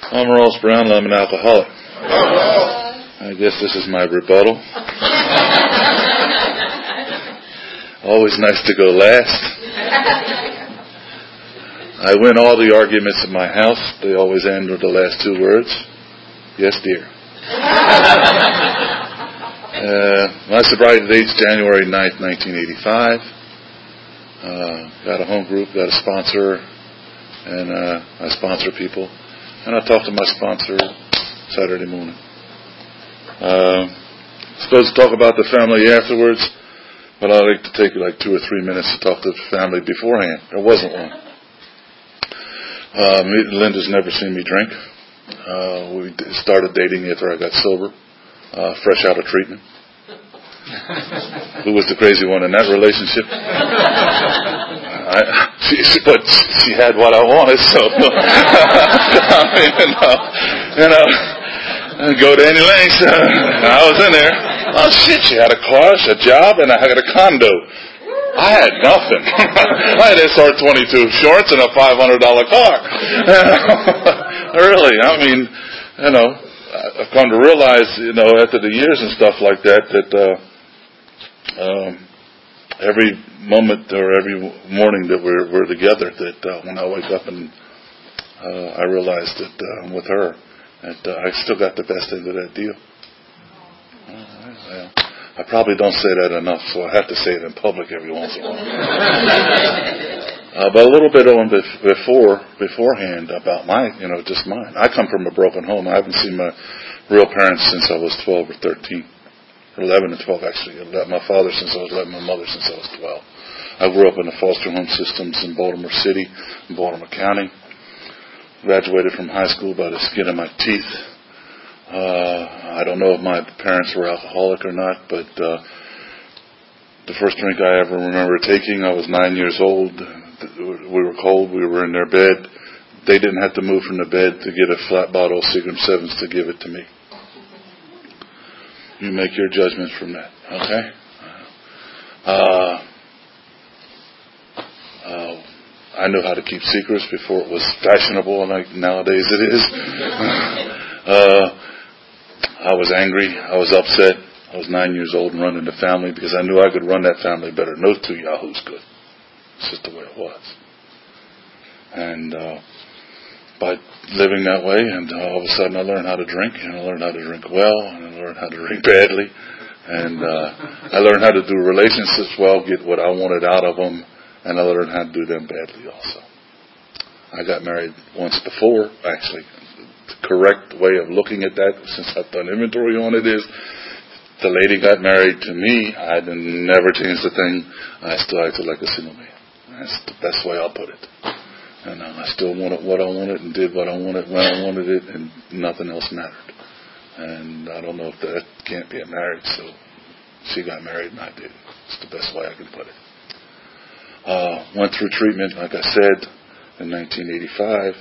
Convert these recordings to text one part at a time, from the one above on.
I'm Ross Brown, I'm an alcoholic. I guess this is my rebuttal. Always nice to go last. I win all the arguments in my house. They always end with the last two words. Yes, dear. My sobriety date's January 9th, 1985. Got a home group, got a sponsor, and I sponsor people. And I talk to my sponsor Saturday morning. Supposed to talk about the family afterwards, but I'd like to take like 2 or 3 minutes to talk to the family beforehand. There wasn't one. Linda's never seen me drink. We started dating after I got sober, fresh out of treatment. Who was the crazy one in that relationship? But she had what I wanted, so go to any lengths. I was in there. Oh shit! She had a car, a job, and I had a condo. I had nothing. I had SR22 shorts and a $500 car. Really, I mean, I've come to realize, after the years and stuff like that, every moment or every morning that we're together, that when I wake up and I realize that I'm with her, that I still got the best end of that deal. I probably don't say that enough, so I have to say it in public every once in a while. But a little bit on beforehand about just mine. I come from a broken home. I haven't seen my real parents since I was 12 or 13. 11 and 12, actually. I met my father since I was 11, my mother since I was 12. I grew up in the foster home systems in Baltimore City, in Baltimore County. Graduated from high school by the skin of my teeth. I don't know if my parents were alcoholic or not, but the first drink I ever remember taking, I was 9 years old. We were cold. We were in their bed. They didn't have to move from the bed to get a flat bottle of Seagram 7s to give it to me. You make your judgments from that, okay? I knew how to keep secrets before it was fashionable like nowadays it is. I was angry. I was upset. I was 9 years old and running the family because I knew I could run that family better than those two yahoos could. It's just the way it was. And by living that way, and all of a sudden I learned how to drink, and I learned how to drink well, and I learned how to drink badly, and I learned how to do relationships well, get what I wanted out of them, and I learned how to do them badly also. I got married once before, actually. The correct way of looking at that, since I've done inventory on it, is the lady got married to me. I never changed a thing. I still acted like a single man. That's the best way I'll put it. And I still wanted what I wanted and did what I wanted when I wanted it, and nothing else mattered. And I don't know if that can't be a marriage, so she got married and I did. It's the best way I can put it. Went through treatment, like I said, in 1985.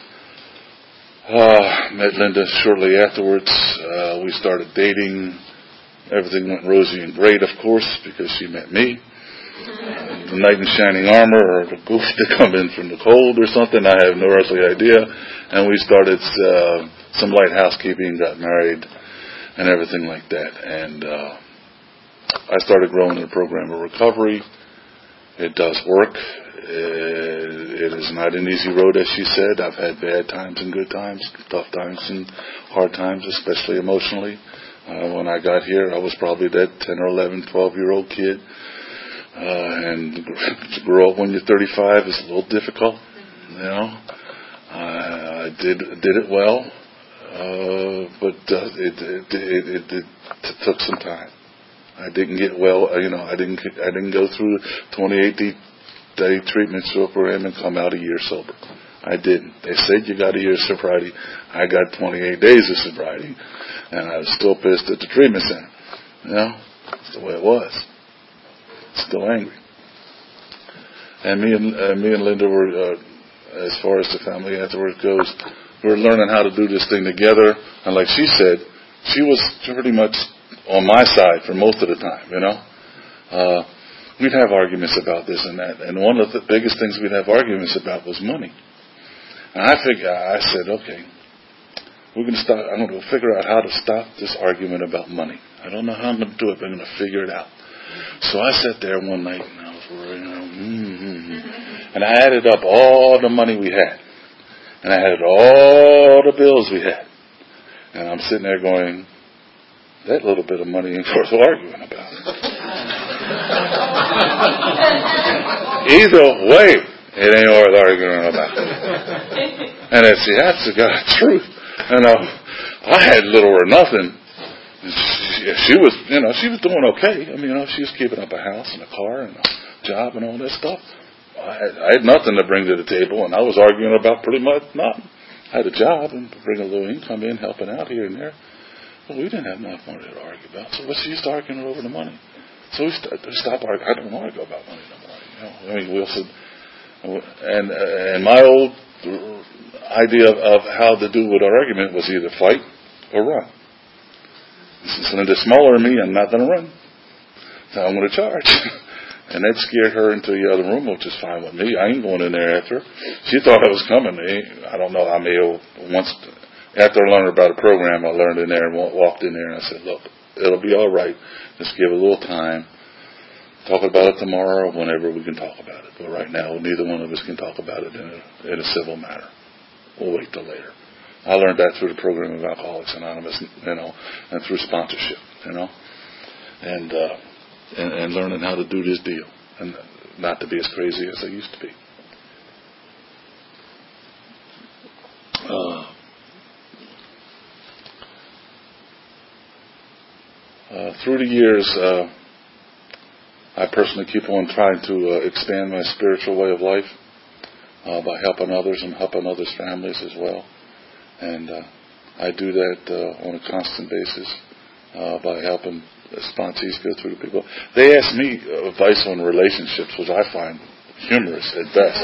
Met Linda shortly afterwards. We started dating. Everything went rosy and great, of course, because she met me. The knight in shining armor, or the goof to come in from the cold or something, I have no earthly idea. And we started some light housekeeping, got married, and everything like that. And I started growing in the program of recovery. It does work. It is not an easy road, as she said. I've had bad times and good times, tough times and hard times, especially emotionally. When I got here, I was probably that 10 or 11, 12-year-old kid. And to grow up when you're 35 is a little difficult, I did it well, but it took some time. I didn't get well, I didn't go through 28-day treatment program and come out a year sober. I didn't. They said you got a year of sobriety. I got 28 days of sobriety, and I was still pissed at the treatment center. That's the way it was. Still angry. And me and Linda were, as far as the family afterwards goes, we were learning how to do this thing together. And like she said, she was pretty much on my side for most of the time, We'd have arguments about this and that. And one of the biggest things we'd have arguments about was money. And I said, okay, We're going to stop. I'm going to figure out how to stop this argument about money. I don't know how I'm going to do it, but I'm going to figure it out. So I sat there one night and I was worrying, and I added up all the money we had, and I added all the bills we had, and I'm sitting there going, that little bit of money ain't worth arguing about. Either way, it ain't worth arguing about. And I see, that's the God's truth. I had little or nothing. She was doing okay. I mean, she was keeping up a house and a car and a job and all that stuff. I had nothing to bring to the table, and I was arguing about pretty much nothing. I had a job and bring a little income in, helping out here and there. Well, we didn't have enough money to argue about. So she used to arguing over the money. So we stopped arguing. I don't want to go about money no more. I mean, Wilson, and my old idea of how to do with our argument was either fight or run. Since Linda's smaller than me, I'm not going to run. So I'm going to charge. And that scared her into the other room, which is fine with me. I ain't going in there after her. She thought I was coming. I don't know. I may have once, after I learned about the program, I learned in there and walked in there and I said, look, it'll be all right. Just give it a little time. Talk about it tomorrow or whenever we can talk about it. But right now, neither one of us can talk about it in a civil manner. We'll wait till later. I learned that through the program of Alcoholics Anonymous, and through sponsorship, and learning how to do this deal and not to be as crazy as I used to be. Through the years, I personally keep on trying to expand my spiritual way of life by helping others and helping others' families as well. And I do that on a constant basis by helping sponsees go through the people. They ask me advice on relationships, which I find humorous at best.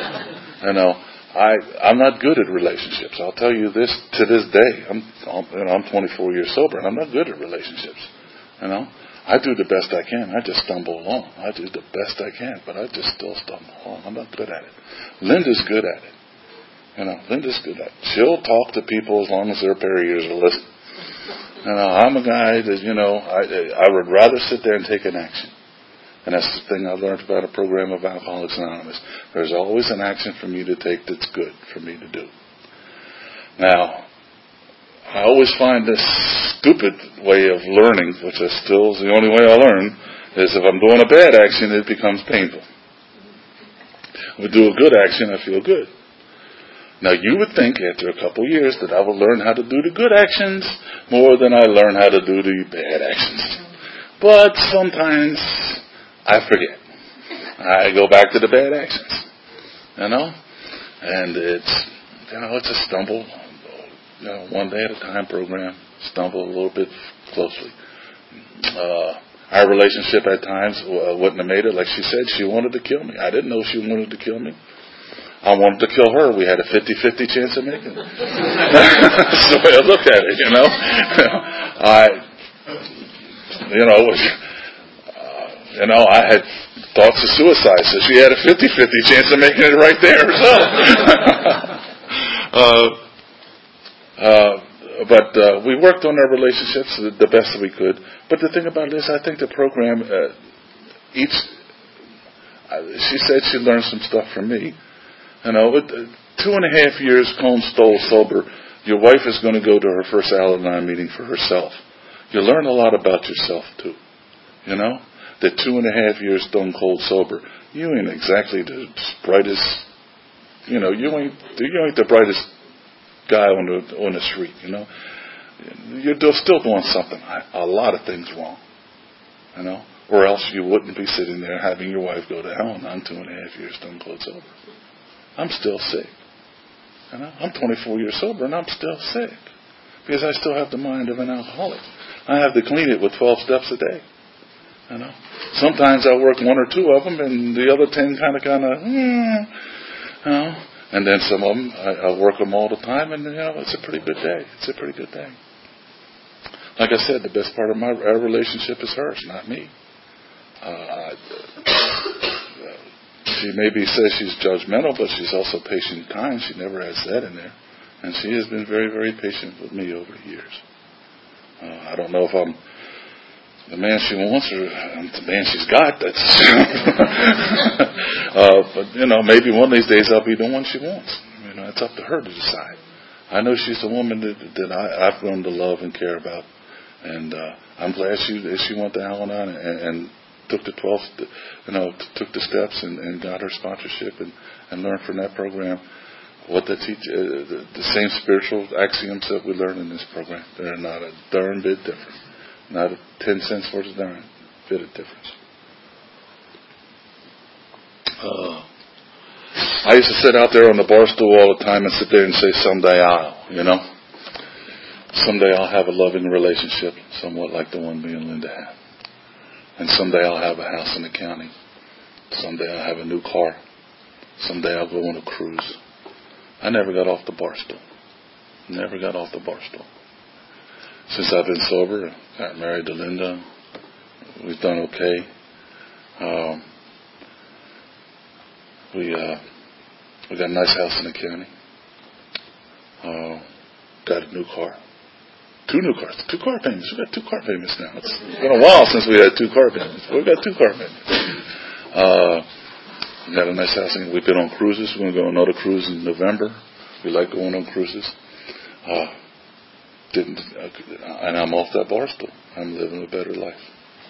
I'm not good at relationships. I'll tell you this to this day. I'm 24 years sober, and I'm not good at relationships. I do the best I can. I just stumble along. I do the best I can, but I just still stumble along. I'm not good at it. Linda's good at it. Linda's good at it. She'll talk to people as long as their pair of ears are listening. I'm a guy that, I would rather sit there and take an action. And that's the thing I learned about a program of Alcoholics Anonymous. There's always an action for me to take that's good for me to do. Now, I always find this stupid way of learning, which is still the only way I learn, is if I'm doing a bad action, it becomes painful. If I do a good action, I feel good. Now, you would think after a couple of years that I would learn how to do the good actions more than I learn how to do the bad actions. But sometimes I forget. I go back to the bad actions, and it's a stumble, one day at a time program, stumble a little bit closely. Our relationship at times wouldn't have made it. Like she said, she wanted to kill me. I didn't know she wanted to kill me. I wanted to kill her. We had a 50-50 chance of making it. That's the way I look at it, I had thoughts of suicide, so she had a 50-50 chance of making it right there. But we worked on our relationships the best that we could. But the thing about it is, I think the program, she said she learned some stuff from me. 2.5 years Cold Stole sober, your wife is going to go to her first Al-Anon meeting for herself. You learn a lot about yourself too. That 2.5 years stone cold sober, you ain't exactly the brightest. You ain't the brightest guy on the street. You're still doing something, a lot of things wrong. Or else you wouldn't be sitting there having your wife go to Al-Anon 2.5 years stone cold sober. I'm still sick. I'm 24 years sober and I'm still sick because I still have the mind of an alcoholic. I have to clean it with 12 steps a day. Sometimes I work 1 or 2 of them and the other 10 and then some of them I work them all the time, and it's a pretty good day. It's a pretty good day. Like I said, the best part of our relationship is hers, not me. She maybe says she's judgmental, but she's also patient and kind. She never has that in there. And she has been very, very patient with me over the years. I don't know if I'm the man she wants or I'm the man she's got. That's but, maybe one of these days I'll be the one she wants. It's up to her to decide. I know she's the woman that I've grown to love and care about. And I'm glad she went to Al-Anon and took the 12, took the steps and got her sponsorship and learned from that program what they teach, the same spiritual axioms that we learn in this program. They're not a darn bit different. Not a 10 cents worth of darn bit of difference. I used to sit out there on the bar stool all the time and sit there and say, someday I'll, someday I'll have a loving relationship, somewhat like the one me and Linda have. And someday I'll have a house in the county. Someday I'll have a new car. Someday I'll go on a cruise. I never got off the bar stool. Never got off the bar stool. Since I've been sober, I got married to Linda. We've done okay. We got a nice house in the county. Got a new car. 2 new cars. 2 car payments. We got 2 car payments now. It's been a while since we had 2 car payments. But we got 2 car payments. We got a nice house. We've been on cruises. We're going to go on another cruise in November. We like going on cruises. And I'm off that bar stool. I'm living a better life.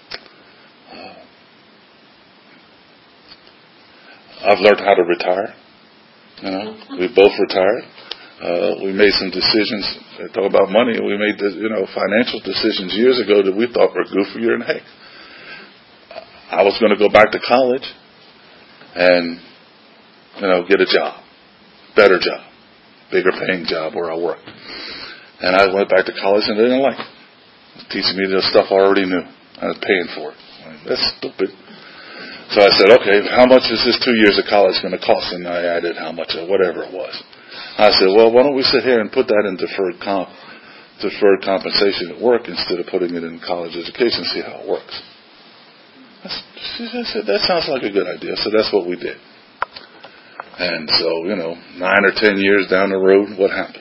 I've learned how to retire. We both retired. We made some decisions. I talk about money. We made financial decisions years ago that we thought were goofier than heck. I was going to go back to college and get a job, better job, bigger paying job where I worked. And I went back to college and I didn't like it. Teaching me the stuff I already knew. I was paying for it. That's stupid. So I said, okay, how much is this 2 years of college going to cost? And I added how much, whatever it was. I said, well, why don't we sit here and put that in deferred compensation at work instead of putting it in college education and see how it works. She said, that sounds like a good idea. So that's what we did. And so, 9 or 10 years down the road, what happens?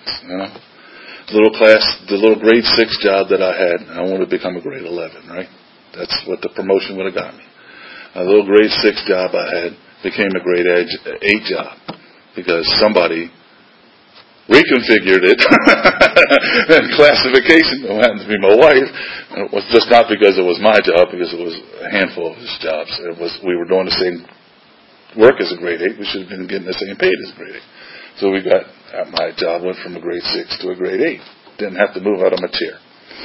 The little grade 6 job that I had, I wanted to become a grade 11, right? That's what the promotion would have got me. A little grade 6 job I had became a grade 8 job because somebody reconfigured it and classification happened to be my wife. And it was just not because it was my job, because it was a handful of his jobs. We were doing the same work as a grade 8. We should have been getting the same paid as grade 8. So my job went from a grade 6 to a grade 8. Didn't have to move out of my chair.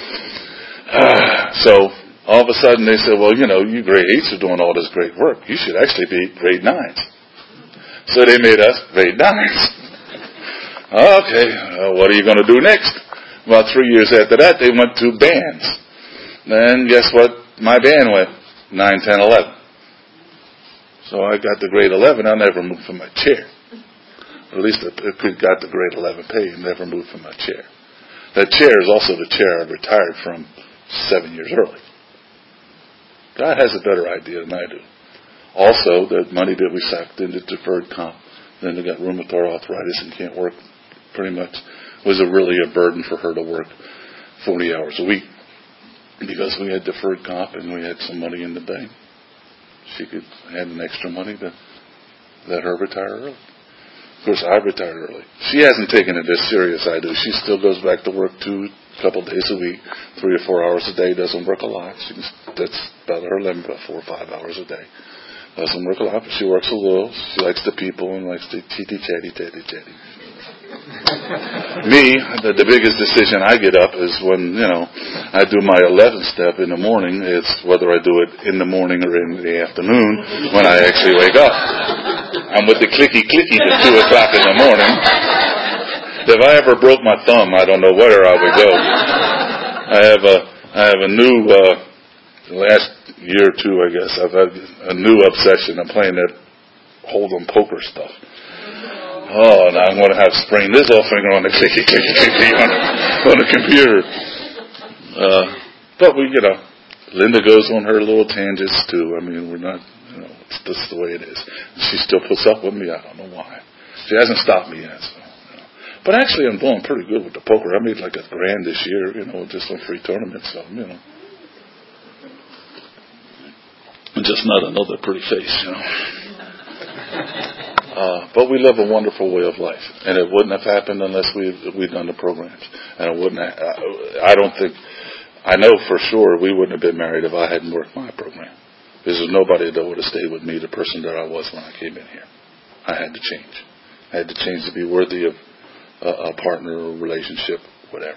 So all of a sudden they said, well, you grade 8s are doing all this great work. You should actually be grade 9s. So they made us grade 9s. Okay, what are you going to do next? About 3 years after that, they went to bands. Then guess what? My band went 9, 10, 11. So I got the grade 11. I never moved from my chair. At least I got the grade 11 pay and never moved from my chair. That chair is also the chair I retired from 7 years early. God has a better idea than I do. Also, the money that we sucked into deferred comp, then they got rheumatoid arthritis and can't work pretty much, was really a burden for her to work 40 hours a week. Because we had deferred comp and we had some money in the bank, she had an extra money to let her retire early. Of course, I retired early. She hasn't taken it as serious as I do. She still goes back to work a couple days a week, 3 or 4 hours a day. Doesn't work a lot. That's about her limit, about 4 or 5 hours a day. Doesn't work a lot, but she works a little. She likes the people and likes to chatty. Me, the biggest decision I get up is when, I do my 11th step in the morning. It's whether I do it in the morning or in the afternoon when I actually wake up. I'm with the clicky at 2 o'clock in the morning. If I ever broke my thumb, I don't know where I would go. I have a new, the last year or two, I guess, I've had a new obsession. I'm playing that Hold'em poker stuff. Oh, and I'm going to have sprained this off finger on the clicky on the computer. But Linda goes on her little tangents too. I mean, we're not, it's just the way it is. She still puts up with me. I don't know why. She hasn't stopped me yet. So, But actually, I'm doing pretty good with the poker. I made like $1,000 this year, just on free tournaments. So, just not another pretty face, But we live a wonderful way of life, and it wouldn't have happened unless we'd done the programs. And it wouldn't. I know for sure we wouldn't have been married if I hadn't worked my program. Because there's nobody that would have stayed with me, the person that I was when I came in here. I had to change. I had to change to be worthy of a partner or relationship, whatever.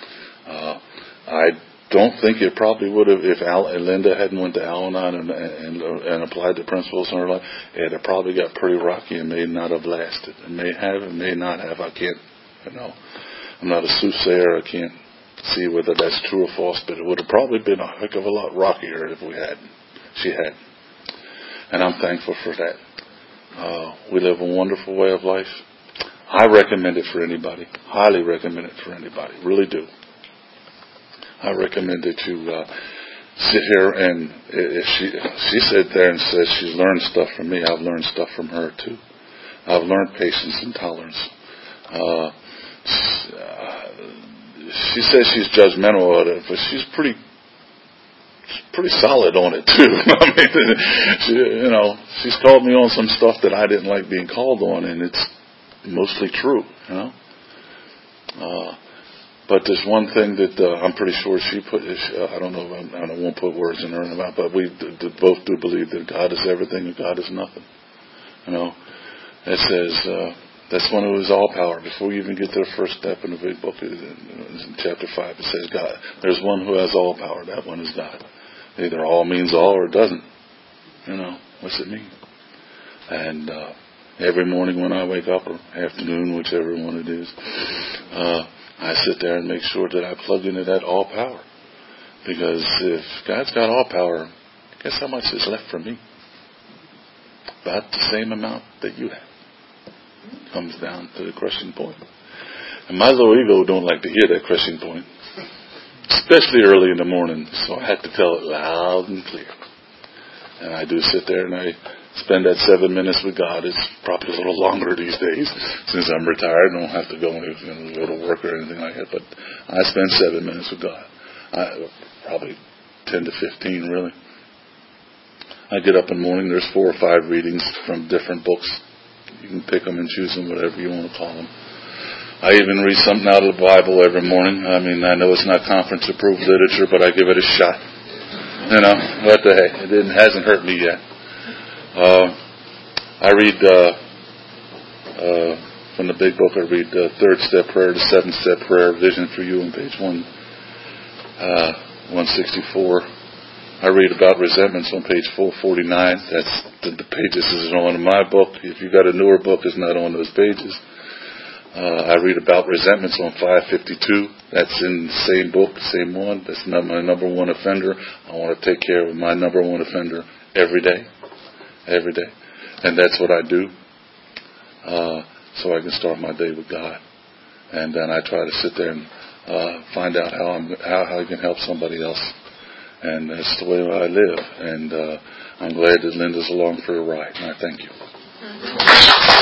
I don't think it probably would have, if Linda hadn't went to Al-Anon and applied the principles in her life, it had probably got pretty rocky and may not have lasted. It may have, it may not have. I can't, I'm not a soothsayer. I can't see whether that's true or false, but it would have probably been a heck of a lot rockier if she had. And I'm thankful for that. We live a wonderful way of life. I recommend it for anybody. Highly recommend it for anybody. Really do. I recommend that you sit here and if she sat there and says she's learned stuff from me. I've learned stuff from her too. I've learned patience and tolerance. She says she's judgmental of it, but she's pretty solid on it too. She's called me on some stuff that I didn't like being called on, and it's mostly true. But there's one thing that I'm pretty sure she put. I don't know. I won't put words in her mouth, but we both do believe that God is everything and God is nothing. It says that's one of His all power. Before you even get to the first step in the big book, in chapter 5, it says God. There's one who has all power. That one is God. Either all means all or it doesn't. What's it mean? And every morning when I wake up, or afternoon, whichever one it is, I sit there and make sure that I plug into that all power. Because if God's got all power, guess how much is left for me? About the same amount that you have. Comes down to the crushing point. And my little ego don't like to hear that crushing point. Especially early in the morning. So I have to tell it loud and clear. And I do sit there and I spend that 7 minutes with God. It's probably a little longer these days since I'm retired and don't have to go to work or anything like that. But I spend 7 minutes with God. Probably 10 to 15, really. I get up in the morning. There's 4 or 5 readings from different books. You can pick them and choose them, whatever you want to call them. I even read something out of the Bible every morning. I know it's not conference-approved literature, but I give it a shot. What the heck? It hasn't hurt me yet. I read from the big book. I read the 3rd step prayer, the 7th step prayer, Vision for You on page 164. I read about resentments on page 449. That's the pages is on in my book. If you got a newer book, it's not on those pages. I read about resentments on 552. That's in the same book, same one. That's not my number one offender. I want to take care of my number one offender every day. Every day. And that's what I do. So I can start my day with God. And then I try to sit there and find out how I can help somebody else. And that's the way I live. And I'm glad that Linda's along for a ride. And I thank you.